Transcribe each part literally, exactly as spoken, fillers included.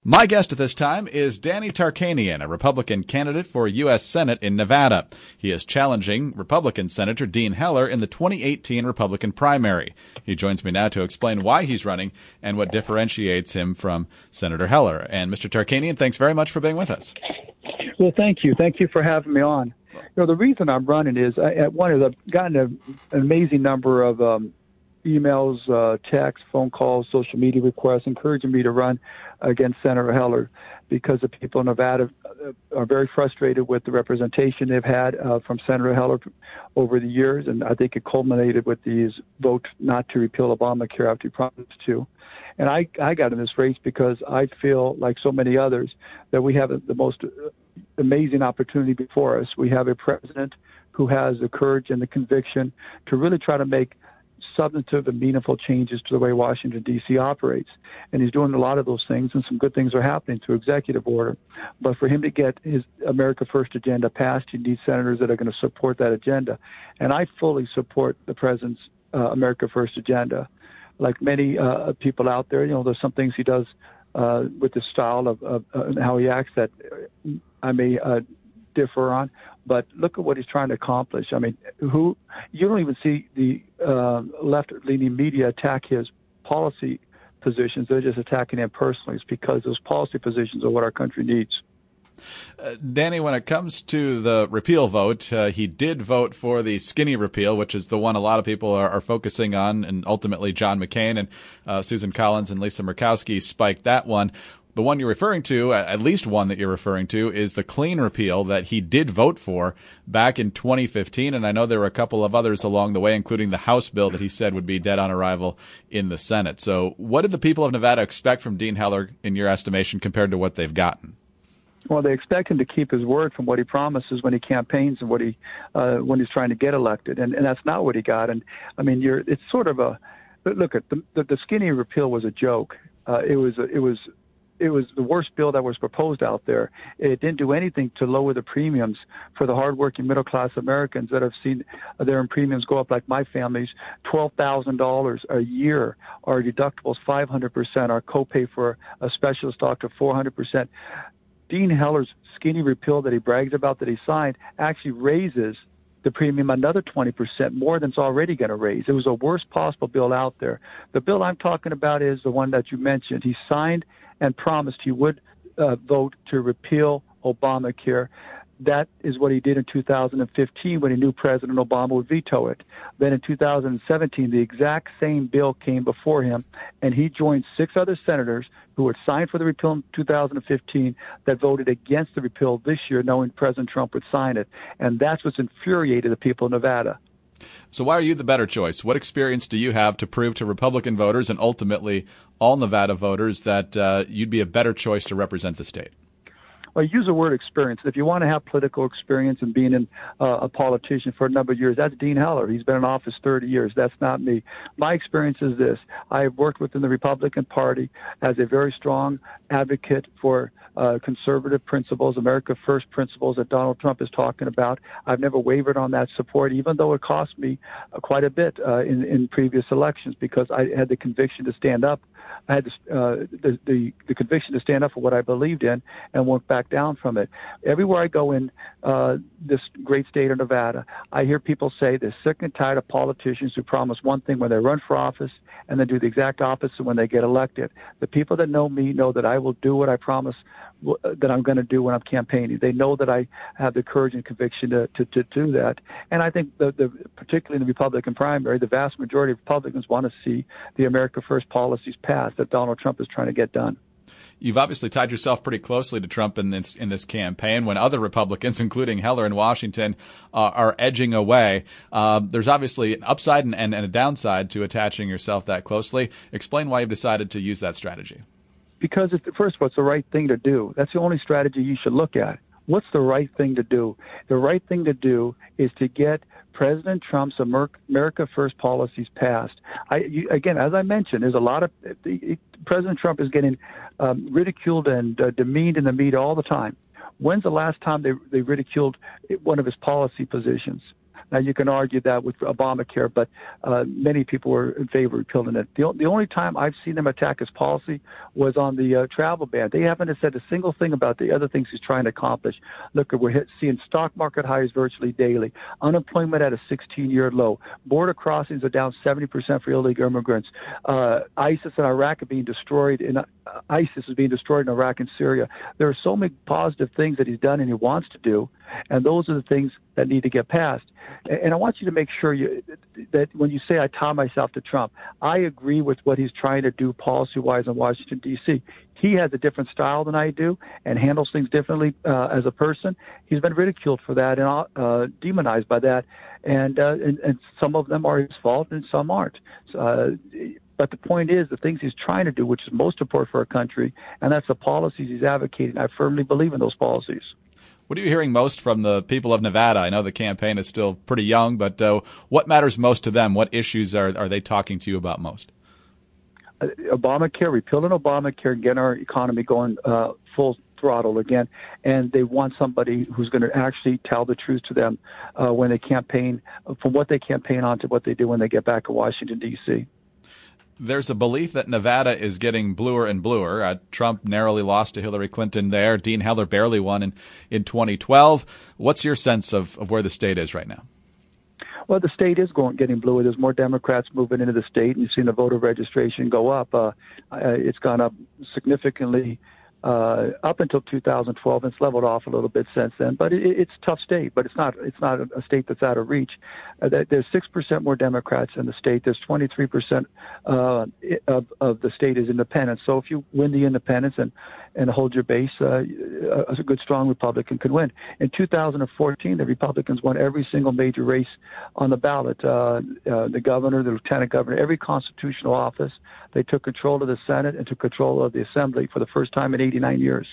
My guest at this time is Danny Tarkanian, a Republican candidate for U S Senate in Nevada. He is challenging Republican Senator Dean Heller in the twenty eighteen Republican primary. He joins me now to explain why he's running and what differentiates him from Senator Heller. And Mister Tarkanian, thanks very much for being with us. Well, thank you. Thank you for having me on. You know, the reason I'm running is, I, at one is I've gotten a, an amazing number of um, emails, uh, texts, phone calls, social media requests encouraging me to run against Senator Heller because the people in Nevada are very frustrated with the representation they've had uh, from Senator Heller over the years, and I think it culminated with these votes not to repeal Obamacare after he promised to. And I, I got in this race because I feel, like so many others, that we have the most amazing opportunity before us. We have a president who has the courage and the conviction to really try to make substantive and meaningful changes to the way Washington, D C operates. And he's doing a lot of those things, and some good things are happening through executive order. But for him to get his America First agenda passed, he needs senators that are going to support that agenda. And I fully support the president's uh, America First agenda. Like many uh, people out there, you know, there's some things he does uh, with the style of, of uh, how he acts that I may uh, differ on. But look at what he's trying to accomplish. I mean, who you don't even see the uh, left-leaning media attack his policy positions. They're just attacking him personally. It's because those policy positions are what our country needs. Uh, Danny, when it comes to the repeal vote, uh, he did vote for the skinny repeal, which is the one a lot of people are, are focusing on, and ultimately John McCain and uh, Susan Collins and Lisa Murkowski spiked that one. The one you're referring to, at least one that you're referring to, is the clean repeal that he did vote for back in twenty fifteen. And I know there were a couple of others along the way, including the House bill that he said would be dead on arrival in the Senate. So what did the people of Nevada expect from Dean Heller, in your estimation, compared to what they've gotten? Well, they expect him to keep his word from what he promises when he campaigns and what he uh, when he's trying to get elected. And, and that's not what he got. And, I mean, you're it's sort of a – look, at the, the, the skinny repeal was a joke. Uh, it was it was – It was the worst bill that was proposed out there. It didn't do anything to lower the premiums for the hardworking middle-class Americans that have seen their premiums go up, like my family's, twelve thousand dollars a year. Our deductibles, five hundred percent. Our copay for a specialist doctor, four hundred percent. Dean Heller's skinny repeal that he brags about that he signed actually raises the premium another twenty percent more than it's already going to raise. It was the worst possible bill out there. The bill I'm talking about is the one that you mentioned. He signed and promised he would uh, vote to repeal Obamacare. That is what he did in two thousand fifteen when he knew President Obama would veto it. Then in two thousand seventeen, the exact same bill came before him, and he joined six other senators who had signed for the repeal in two thousand fifteen that voted against the repeal this year, knowing President Trump would sign it. And that's what's infuriated the people of Nevada. So why are you the better choice? What experience do you have to prove to Republican voters and ultimately all Nevada voters that uh, you'd be a better choice to represent the state? Well, use the word experience. If you want to have political experience and being in, uh, a politician for a number of years, that's Dean Heller. He's been in office thirty years. That's not me. My experience is this. I have worked within the Republican Party as a very strong advocate for uh, conservative principles, America First principles that Donald Trump is talking about. I've never wavered on that support, even though it cost me uh, quite a bit uh, in, in previous elections, because I had the conviction to stand up. I had the, uh, the, the, the conviction to stand up for what I believed in and won't back down from it. Everywhere I go in uh, this great state of Nevada, I hear people say they're sick and tired of politicians who promise one thing when they run for office and then do the exact opposite when they get elected. The people that know me know that I will do what I promise that I'm going to do when I'm campaigning. They know that I have the courage and conviction to, to, to do that. And I think, the, the, particularly in the Republican primary, the vast majority of Republicans want to see the America First policies passed that Donald Trump is trying to get done. You've obviously tied yourself pretty closely to Trump in this in this campaign. When other Republicans, including Heller in Washington, uh, are edging away, um, there's obviously an upside and, and, and a downside to attaching yourself that closely. Explain why you've decided to use that strategy. Because, it's, first of all, it's the right thing to do. That's the only strategy you should look at. What's the right thing to do? The right thing to do is to get President Trump's America First policies passed. I, you, again, as I mentioned, there's a lot of the, President Trump is getting um, ridiculed and uh, demeaned in the media all the time. When's the last time they, they ridiculed one of his policy positions? Now, you can argue that with Obamacare, but uh, many people were in favor of repealing it. The, the only time I've seen them attack his policy was on the uh, travel ban. They haven't said a single thing about the other things he's trying to accomplish. Look, we're hit, seeing stock market highs virtually daily, unemployment at a sixteen-year low, border crossings are down seventy percent for illegal immigrants, uh, ISIS in Iraq are being destroyed, in, uh, ISIS is being destroyed in Iraq and Syria. There are so many positive things that he's done and he wants to do, and those are the things that need to get passed. And I want you to make sure you, that when you say I tie myself to Trump, I agree with what he's trying to do policy-wise in Washington, D C. He has a different style than I do and handles things differently uh, as a person. He's been ridiculed for that and uh, demonized by that, and, uh, and and some of them are his fault and some aren't. Uh, But the point is, the things he's trying to do, which is most important for our country, and that's the policies he's advocating. I firmly believe in those policies. What are you hearing most from the people of Nevada? I know the campaign is still pretty young, but uh, what matters most to them? What issues are, are they talking to you about most? Uh, Obamacare, repealing Obamacare, and getting our economy going uh, full throttle again. And they want somebody who's going to actually tell the truth to them uh, when they campaign, from what they campaign on to what they do when they get back to Washington, D C There's a belief that Nevada is getting bluer and bluer. Uh, Trump narrowly lost to Hillary Clinton there. Dean Heller barely won in, in twenty twelve. What's your sense of, of where the state is right now? Well, the state is going getting bluer. There's more Democrats moving into the state, and you've seen the voter registration go up. Uh, it's gone up significantly uh, up until two thousand twelve, and it's leveled off a little bit since then. But it, it's a tough state, but it's not it's not a state that's out of reach. Uh, there's six percent more Democrats in the state. There's twenty-three percent uh, of, of the state is independent. So if you win the independents and, and hold your base, uh, a good, strong Republican could win. In two thousand fourteen, the Republicans won every single major race on the ballot, uh, uh, the governor, the lieutenant governor, every constitutional office. They took control of the Senate and took control of the Assembly for the first time in eighty-nine years.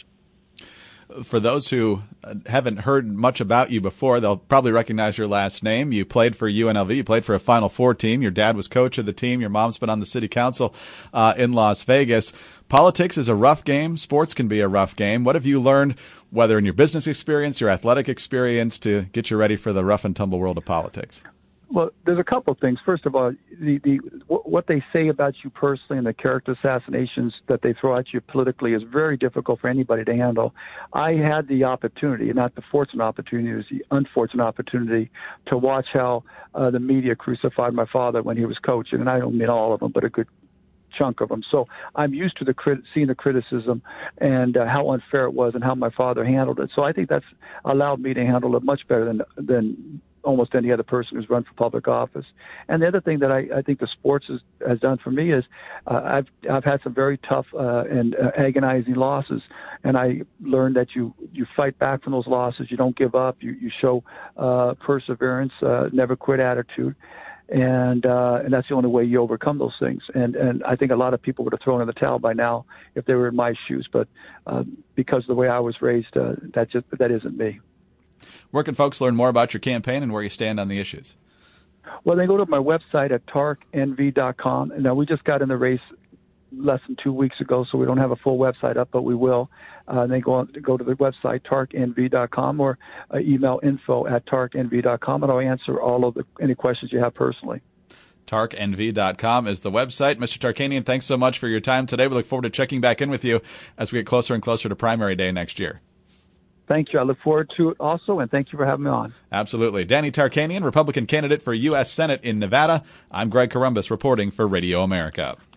For those who haven't heard much about you before, they'll probably recognize your last name. You played for U N L V. You played for a Final Four team. Your dad was coach of the team. Your mom's been on the city council uh, in Las Vegas. Politics is a rough game. Sports can be a rough game. What have you learned, whether in your business experience, your athletic experience, to get you ready for the rough and tumble world of politics? Well, there's a couple of things. First of all, the, the what they say about you personally and the character assassinations that they throw at you politically is very difficult for anybody to handle. I had the opportunity, not the fortunate opportunity, it was the unfortunate opportunity to watch how uh, the media crucified my father when he was coaching, and I don't mean all of them, but a good chunk of them. So I'm used to the crit- seeing the criticism and uh, how unfair it was and how my father handled it. So I think that's allowed me to handle it much better than than almost any other person who's run for public office. And the other thing that I, I think the sports has, has done for me is uh, I've I've had some very tough uh, and uh, agonizing losses, and I learned that you you fight back from those losses. You don't give up. You you show uh, perseverance, uh, never quit attitude. And uh, and that's the only way you overcome those things. And and I think a lot of people would have thrown in the towel by now if they were in my shoes. But uh, because of the way I was raised, uh, that just that isn't me. Where can folks learn more about your campaign and where you stand on the issues? Well, they go to my website at tark n v dot com. And now we just got in the race less than two weeks ago, so we don't have a full website up, but we will. Uh, and they go on, go to the website tark n v dot com or uh, email info at tark n v dot com, and I'll answer all of the any questions you have personally. tark n v dot com is the website. Mister Tarkanian, thanks so much for your time today. We look forward to checking back in with you as we get closer and closer to primary day next year. Thank you. I look forward to it also, and thank you for having me on. Absolutely. Danny Tarkanian, Republican candidate for U S Senate in Nevada. I'm Greg Corombos reporting for Radio America.